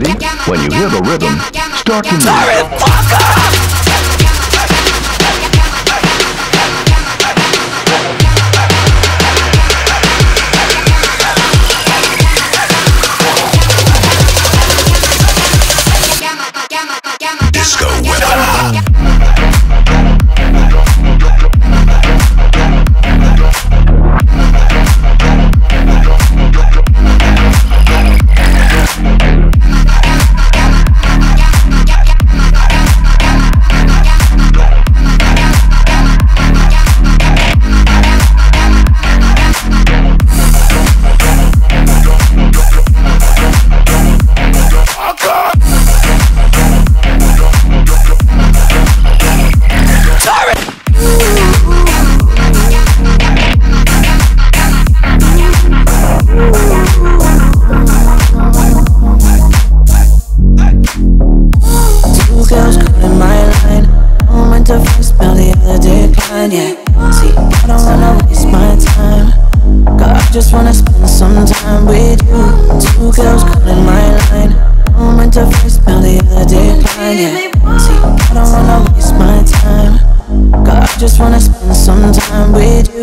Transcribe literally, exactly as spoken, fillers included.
Ready? When you hear the rhythm, start to move. Disco weapon. Yeah, see, I don't wanna waste my time. God, I just wanna spend some time with you. Two girls calling my line. I'm meant to voicemail the other decline. Yeah, see, I don't wanna waste my time. God, I just wanna spend some time with you.